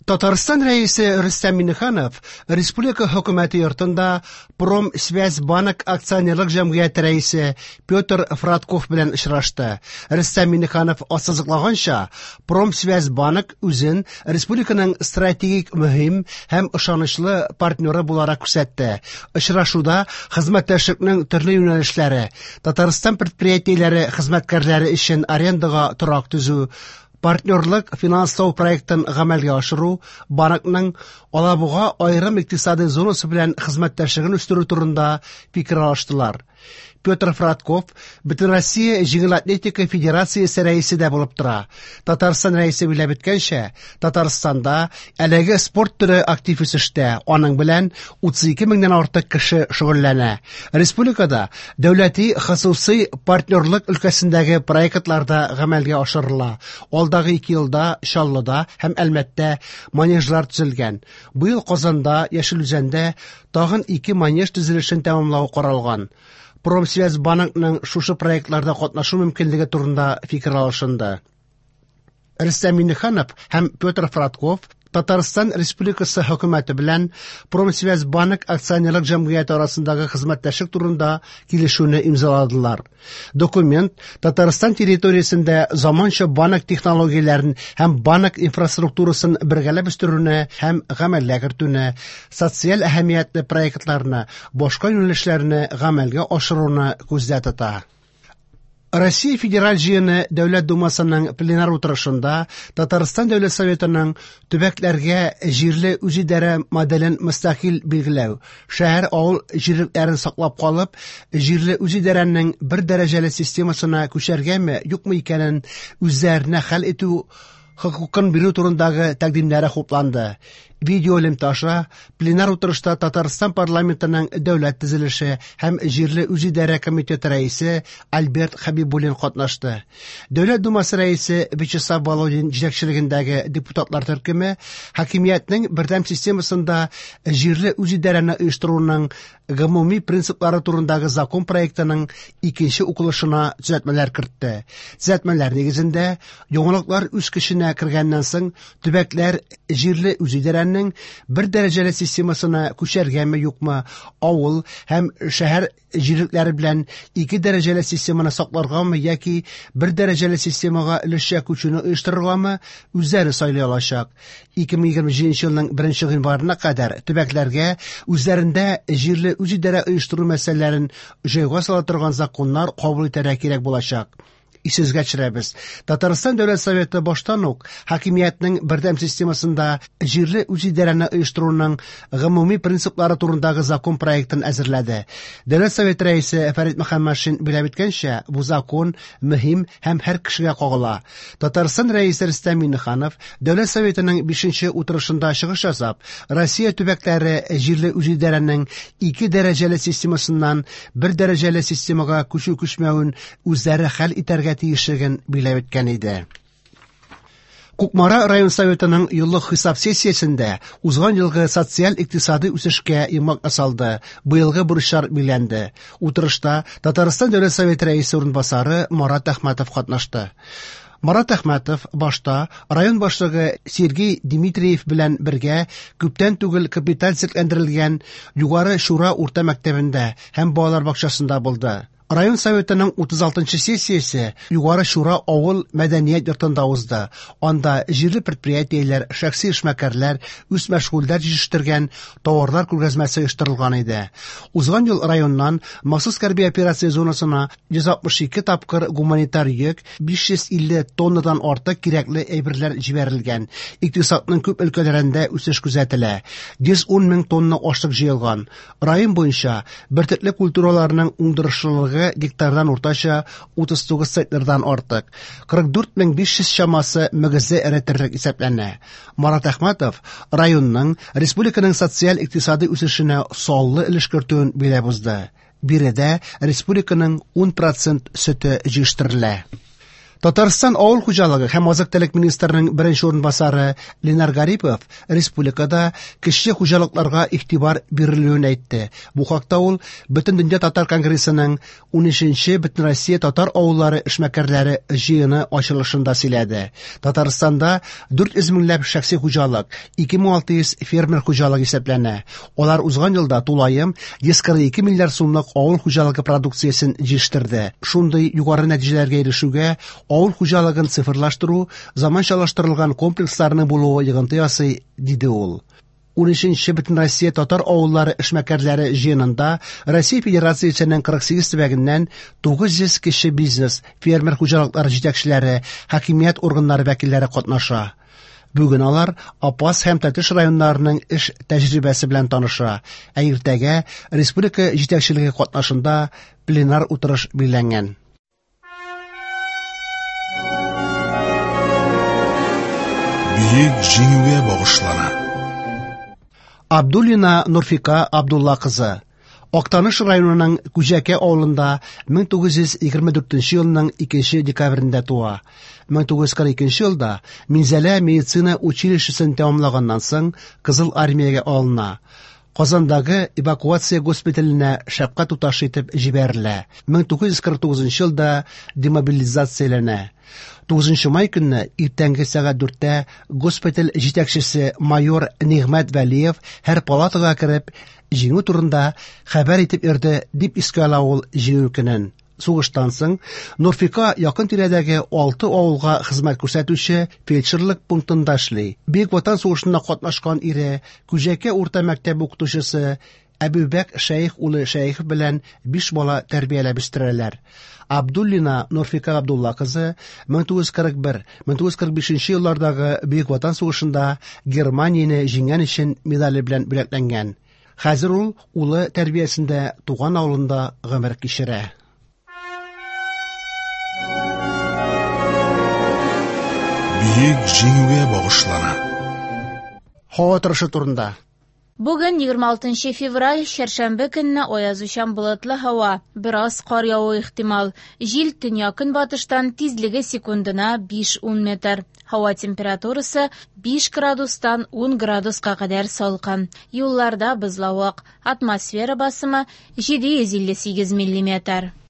Татарстан рәисе Рөстәм Миңнеханов республика хөкүмәте йортында Промсвязьбанк акционерлык җәмгыяте рәисе Петр Фратков белән очрашты. Рөстәм Миңнеханов ассызыклаганча, Промсвязьбанк үзен республиканың стратегик мөһим һәм ышанычлы партнеры буларак күрсәтте. Очрашуда хезмәттәшлекнең төрле юнәлешләре, Татарстан предприятиеләре хезмәткәрләре өчен арендага торак төзү, партнерлык финанслау проектын гамәлгә ашыру, банкның Алабуга аерым икътисади зонасы белән хезмәттәшлеген үстерү турында фикер алыштылар. Петр Фратков Бөтенроссия җиңел атлетика федерациясе рәисе дә булып тора. Татарстан рәисе беләп үткәнчә, Татарстанда әлеге спорт төре актив үсештә, аның белән 32 меңнән артык кеше шөгыльләнә. Республикада дәүләти хосусый партнерлык өлкәсендәге проектларда гамәлгә ашырыла. Алдагы 2 елда Чаллыда һәм Әлмәттә манежлар төзелгән. Быел Казанда, Яшелүзәндә тагын 2 манеж төзелешен тәмамлау каралган. Промсвязьбанкның шушы проектларда катнашу мөмкинлеге турында фикер алышынды. Рөстәм Миңнеханов һәм Петр Фратков Татарстан Республикасы хөкүмәте белән Промсвязьбанк акционерлык җәмгыяте арасындагы хезмәттәшлек турында килешүне имзаладылар. Документ Татарстан территориясендә заманча банк технологияләрен һәм банк инфраструктурасын бергәләп үстерүне һәм гамәлгә кертүне, социаль әһәмиятле проектларны, башка юнәлешләрне гамәлгә ашыруны күздә тота. Россия федераль җыены Дәүләт Думасының пленар утырышында Татарстан Дәүләт Советының төбәкләргә җирле үзидарә моделен мөстәкыйль билгеләү, шәһәр авыл җирлекләрен саклап калып, җирле үзидарәнең бер дәрәҗәле системасына күчәргәме, юкмы икәнен үзләренә хәл итү хокукын бирү турындагы тәкъдимнәре хупланды. Видео ленташа пленар утырышта Татарстан парламентының дәүләт төзелеше һәм җирле үзидарә комитеты рәисе Альберт Хәбибуллин катнашты. Дәүләт Думасы рәисе Вячеслав Володин җитәкчелегендәге депутатлар төркеме хакимиятның бердәм системасында җирле үзидарәне оештыруның гомуми принциплары турындагы закон проектының 2нче укылышына төзәтмәләр кертте. Төзәтмәләр нигезендә яңалыклар үз көченә кергәннән соң төбәкләр җирле үзидарәне бер дәрәҗәле системасына күчәргәме юкмы, авыл һәм шәһәр җирлекләре белән 2 дәрәҗәле системаны сакларгамы яки бер дәрәҗәле системага өлешчә күчүне оештырыргамы үзләре сайлый алачак. 2027 елның 1 гыйнварына кадәр төбәкләргә үзләрендә җирле үзидарә оештыру мәсьәләләрен җайга сала торган законнар кабул итәргә кирәк булачак. Исезгә төшерәбез. Татарстан Дәүләт Советы баштан ук хакимиятның бердәм системасында җирле үзидарәне оештыруның гомуми принциплары турындагы закон проектын әзерләде. Дәүләт Советы рәисе Фәрит Мөхәммәтшин белеп үткәнчә, бу закон мөһим һәм һәр кешегә кагыла. Татарстан рәисе Рөстәм Миңнеханов Дәүләт Советының 5нче утырышында чыгыш ясап, Россия төбәкләре җирле үзидарәнең 2 дәрәҗәле системасыннан бер дәрәҗәле системага күчмәвен үзләре хәл итәргә тиешлеген билеп үткән иде. Кукмара район советының еллык хисап сессиясендә узган елгы социаль-икътисади үсешкә йомгак ясалды, быелгы бурычлар билгеләнде. Утырышта Татарстан Дәүләт Советы рәисе урынбасары Марат Әхмәтов катнашты. Марат Әхмәтов башта район башлыгы Сергей Дмитриев белән бергә күптән түгел капиталь селкәндерелгән Югары Шура урта мәктәбендә һәм балалар бакчасында булды. Район советының 36-нчы сессиясе Югары Шура авыл мәдәният йортында узды. Анда җирле предприятиеләр, шәхси эшмәкәрләр үз мәшгульләр җитештергән товарлар күргәзмәсе оештырылган иде. Узган ел районнан махсус хәрби операция зонасына 162 тапкыр гуманитар йөк, 550 тоннадан артык кирәкле әйберләр җибәрелгән. Икътисадның күп өлкәләрендә үсеш күзәтелә. 110 мең тонна ашлык җыелган. Район буенча бертөрле культураларның уңдырышлылыгы гектардан уртача 39 центнердан артык. 44,500 чамасы мөгезе эретерлек исәпләнә. Марат Әхмәтов районның республиканың социаль-икътисади үсешенә саллы өлеш кертүен билеп узды. Биредә республиканың 10% сөте җыштырыла. Татарстан авыл хуҗалыгы һәм азык-төлек министрының беренче орынбасары Ленар Гарипов республикада кече хуҗалыкларга игътибар бирелүен әйтте. Бу хакта ул Бөтендөнья татар конгрессының 13-нче Бөтенроссия татар авыллары эшмәкәрләре җыены ачылышында сөйләде. Татарстанда 400 меңләп шәхси хуҗалык, 2600 фермер хуҗалыгы исәпләнә. Алар узган елда тулаем 142 миллиард сумлык авыл хуҗалыгы продукциясен җитештерде. Шундый югары нәтиҗәләргә ирешүгә авыл хуҗалыгын цифрлаштыру, заманчалаштырылган комплексларның булуы йогынты ясый, диде ул. 13-нче Бөтенроссия татар авыллары эшмәкәрләре җыенында Россия Федерациясенең 48 төбәгеннән 900 кече бизнес, фермер хуҗалыклары җитәкчеләре, хакимият органнары вәкилләре катнаша. Бүген алар Апас һәм Тәтеш районнарының эш тәҗрибәсе белән таныша. Ә иртәгә республика җитәкчелеге катнашында пленар утырыш билгеләнгән. Бөек җиңүгә багышлана. Абдуллина Нурфика Абдулла кызы. Актаныш районының Күҗәкә авылында 1924 елның 2 декабрендә туа. 1942 елда Минзәлә медицина училищесын тәмамлаганнан соң Кызыл армиягә алына. Казандагы эвакуация госпиталенә шәфкать туташы итеп җибәрелә. 1949 елда демобилизацияләнә. 9 май көнне иртәнге сәгать 4-тә госпиталь җитәкчесе майор Нигъмәт Вәлиев һәр палатага кереп, җиңү турында хәбәр итеп ирде, дип искә ала ул җиңү көнен. Сугыштан соң Нурфика якын тирәдәге 6 авылга хезмәт күрсәтүче фельдшерлык пунктында эшли. Бөек Ватан сугышында катнашкан ире, Күҗәкә урта мәктәп укытучысы Әбүбәк Шәйх улы Шәйх белән 5 бала тәрбияләп үстерәләр. Абдуллина Нурфика Абдулла кызы 1941-1945 еллардагы Бөек Ватан сугышында Германияне җиңгән өчен медале белән бүләкләнгән. Хәзер ул улы тәрбиясендә туган авылында гомер кичерә. Бөек җиңүгә багышлана. Һава торышы турында. Бүген 26 февраль шәршәмбе көнне аязучан болытлы һава, бераз кар явуы ихтимал. Җил төньяк-көнбатыштан тизлеге секундына 5-10 метр. Һава температурасы 5 градустан 10 градуска кадәр салкын. Юлларда бозлавык, атмосфера басымы 758 мм.